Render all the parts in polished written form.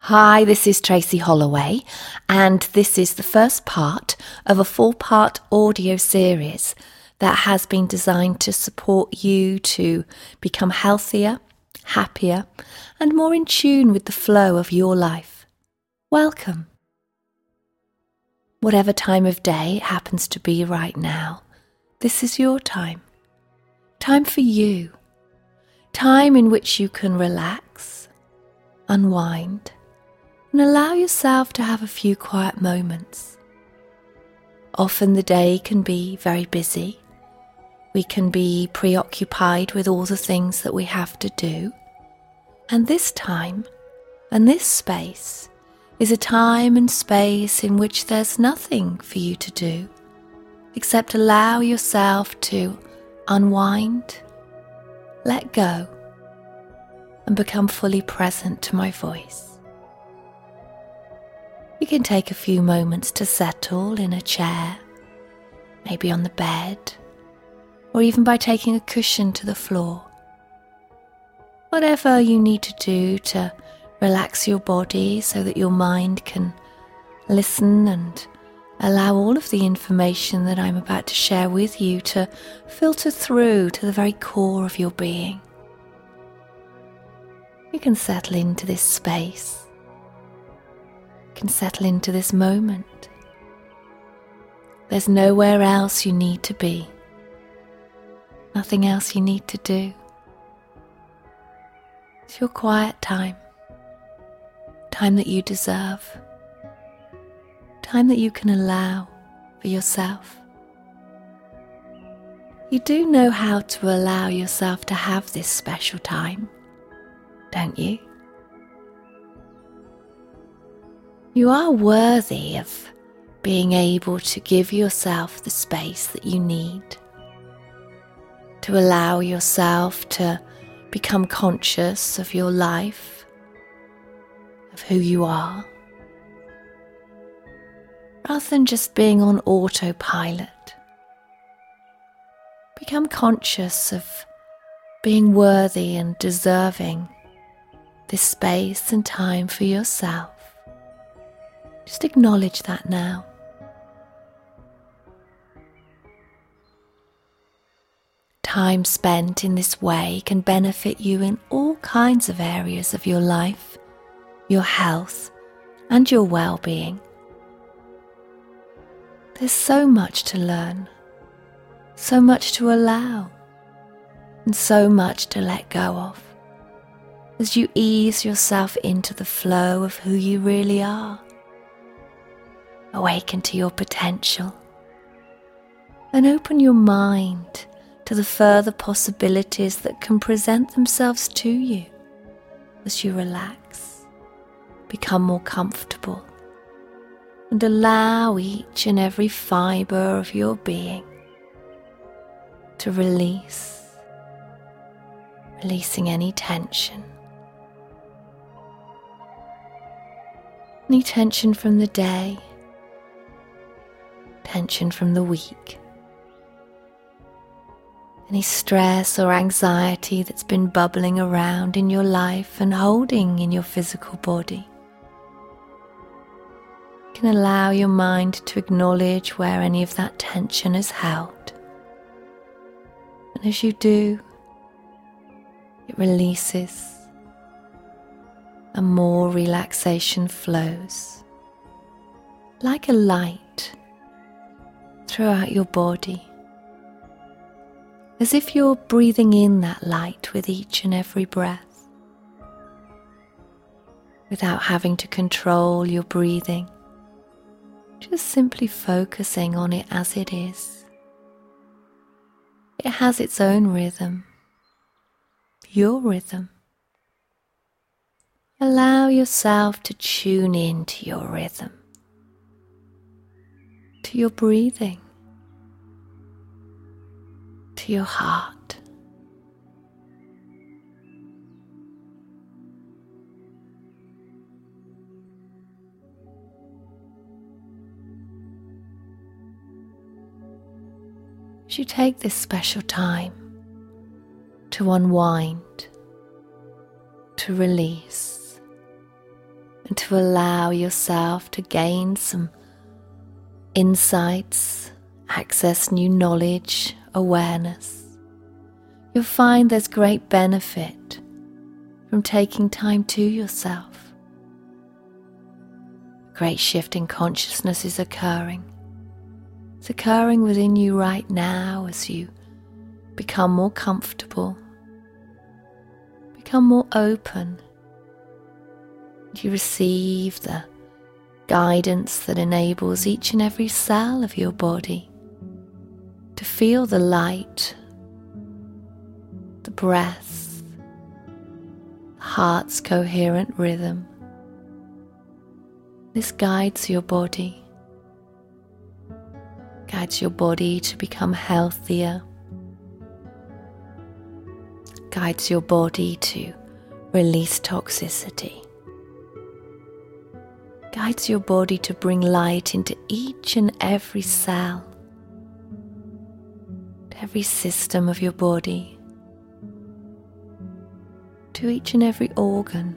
Hi, this is Tracy Holloway, and this is the first part of a 4-part audio series that has been designed to support you to become healthier, happier, and more in tune with the flow of your life. Welcome. Whatever time of day it happens to be right now, this is your time. Time for you. Time in which you can relax, unwind, and allow yourself to have a few quiet moments. Often the day can be very busy. We can be preoccupied with all the things that we have to do. And this time and this space is a time and space in which there's nothing for you to do except allow yourself to unwind, let go, and become fully present to my voice. You can take a few moments to settle in a chair, maybe on the bed, or even by taking a cushion to the floor. Whatever you need to do to relax your body so that your mind can listen and allow all of the information that I'm about to share with you to filter through to the very core of your being. You can settle into this space. Can settle into this moment. There's nowhere else you need to be. Nothing else you need to do. It's your quiet time. Time that you deserve. Time that you can allow for yourself. You do know how to allow yourself to have this special time, don't you? You are worthy of being able to give yourself the space that you need, to allow yourself to become conscious of your life, of who you are, rather than just being on autopilot. Become conscious of being worthy and deserving this space and time for yourself. Just acknowledge that now. Time spent in this way can benefit you in all kinds of areas of your life, your health, and your well-being. There's so much to learn, so much to allow, and so much to let go of as you ease yourself into the flow of who you really are. Awaken to your potential and open your mind to the further possibilities that can present themselves to you as you relax, become more comfortable, and allow each and every fibre of your being to release, releasing any tension. Any tension from the day, tension from the week, any stress or anxiety that's been bubbling around in your life and holding in your physical body. You can allow your mind to acknowledge where any of that tension is held. And as you do, it releases and more relaxation flows like a light throughout your body, as if you're breathing in that light with each and every breath, without having to control your breathing, just simply focusing on it as it is. It has its own rhythm, your rhythm. Allow yourself to tune into your rhythm, to your breathing, to your heart. As you take this special time to unwind, to release, and to allow yourself to gain some insights, access new knowledge, awareness, you'll find there's great benefit from taking time to yourself. A great shift in consciousness is occurring. It's occurring within you right now as you become more comfortable, become more open. You receive the guidance that enables each and every cell of your body to feel the light, the breath, the heart's coherent rhythm. This guides your body to become healthier, guides your body to release toxicity, guides your body to bring light into each and every cell, to every system of your body, to each and every organ.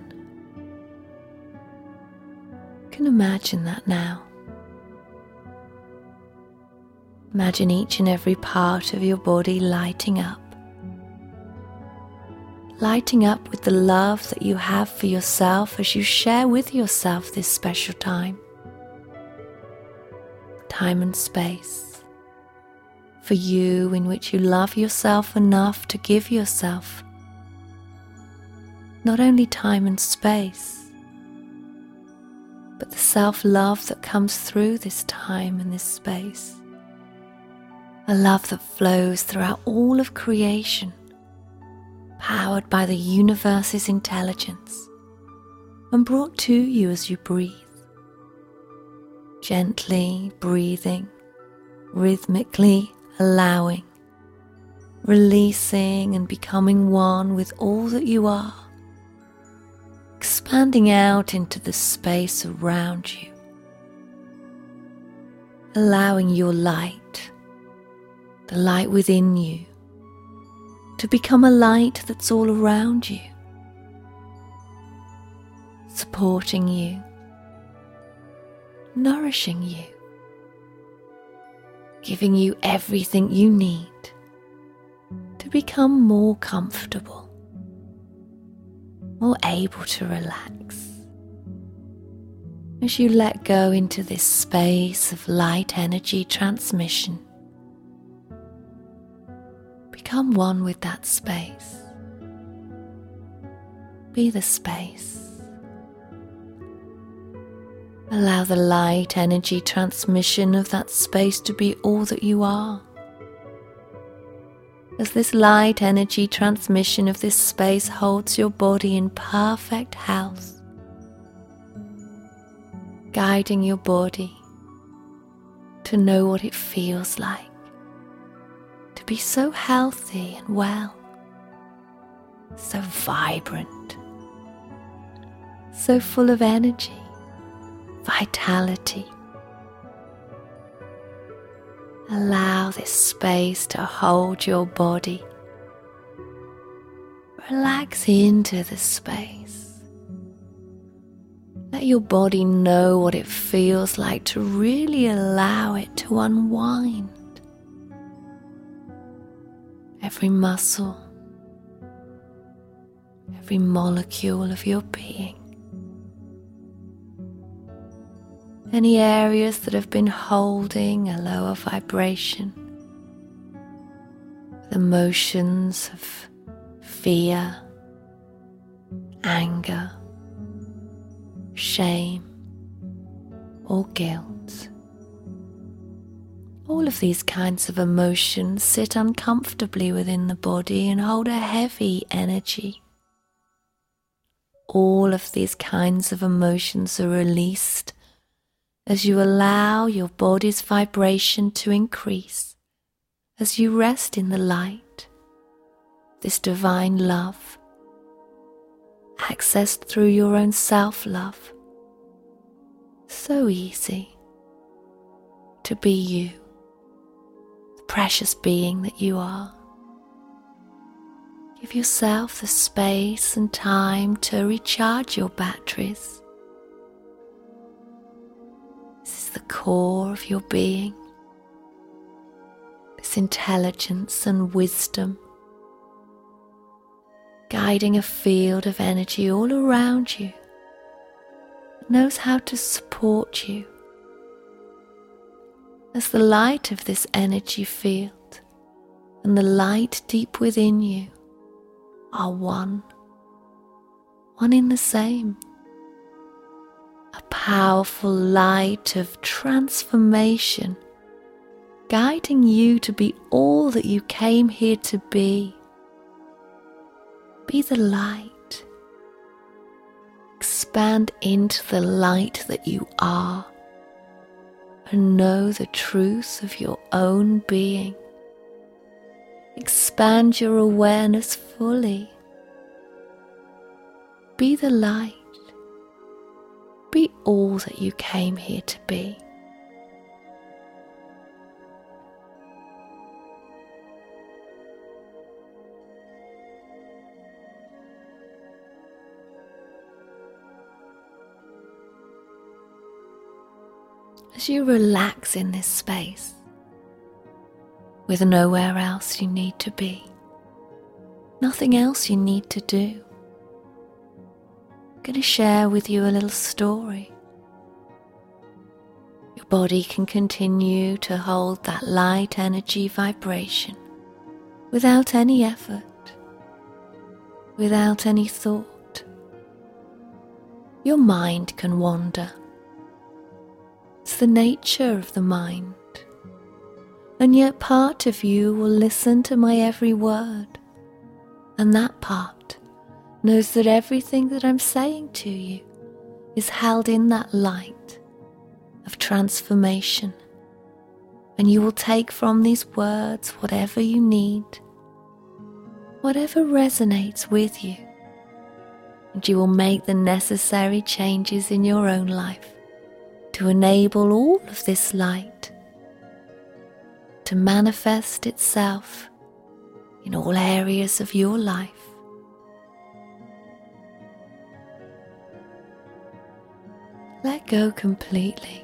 You can imagine that now. Imagine each and every part of your body lighting up with the love that you have for yourself as you share with yourself this special time and space for you, in which you love yourself enough to give yourself not only time and space, but the self-love that comes through this time and this space. A love that flows throughout all of creation, powered by the universe's intelligence and brought to you as you breathe. Gently breathing, rhythmically allowing, releasing and becoming one with all that you are, expanding out into the space around you, allowing your light, the light within you, to become a light that's all around you, supporting you, nourishing you, giving you everything you need to become more comfortable, more able to relax. As you let go into this space of light energy transmission, become one with that space. Be the space. Allow the light energy transmission of that space to be all that you are. As this light energy transmission of this space holds your body in perfect health, guiding your body to know what it feels like to be so healthy and well, so vibrant, so full of energy, vitality. Allow this space to hold your body. Relax into the space. Let your body know what it feels like to really allow it to unwind. Every muscle, every molecule of your being. Any areas that have been holding a lower vibration, with emotions of fear, anger, shame, or guilt. All of these kinds of emotions sit uncomfortably within the body and hold a heavy energy. All of these kinds of emotions are released as you allow your body's vibration to increase, as you rest in the light, this divine love, accessed through your own self-love. So easy to be you, the precious being that you are. Give yourself the space and time to recharge your batteries, the core of your being, this intelligence and wisdom, guiding a field of energy all around you that knows how to support you, as the light of this energy field and the light deep within you are one in the same. A powerful light of transformation, guiding you to be all that you came here to be. Be the light. Expand into the light that you are, and know the truth of your own being. Expand your awareness fully. Be the light. Be all that you came here to be. As you relax in this space, with nowhere else you need to be, nothing else you need to do, I'm going to share with you a little story. Your body can continue to hold that light energy vibration without any effort, without any thought. Your mind can wander. It's the nature of the mind, and yet part of you will listen to my every word, and that part knows that everything that I'm saying to you is held in that light of transformation, and you will take from these words whatever you need, whatever resonates with you, and you will make the necessary changes in your own life to enable all of this light to manifest itself in all areas of your life. Let go completely.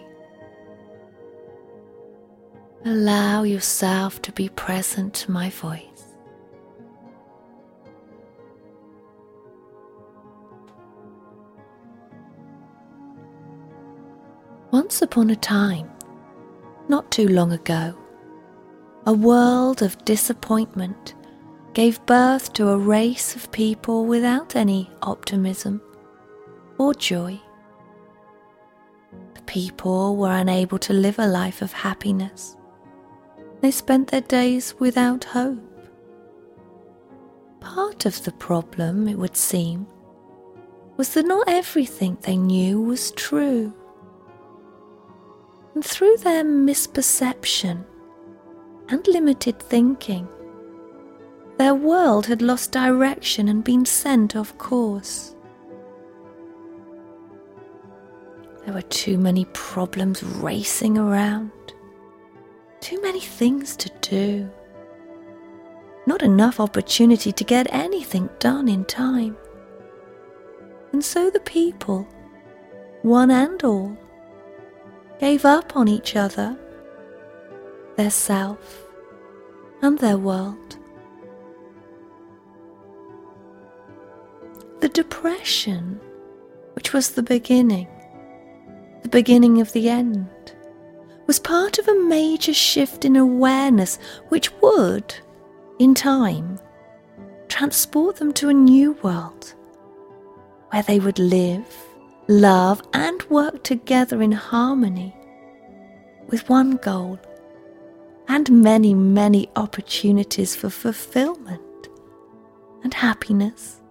Allow yourself to be present to my voice. Once upon a time, not too long ago, a world of disappointment gave birth to a race of people without any optimism or joy. The people were unable to live a life of happiness. They spent their days without hope. Part of the problem, it would seem, was that not everything they knew was true. And through their misperception and limited thinking, their world had lost direction and been sent off course. There were too many problems racing around, too many things to do, not enough opportunity to get anything done in time. And so the people, one and all, gave up on each other, their self, and their world. The depression, which was the beginning of the end, was part of a major shift in awareness which would, in time, transport them to a new world where they would live, love and work together in harmony with one goal and many, many opportunities for fulfillment and happiness.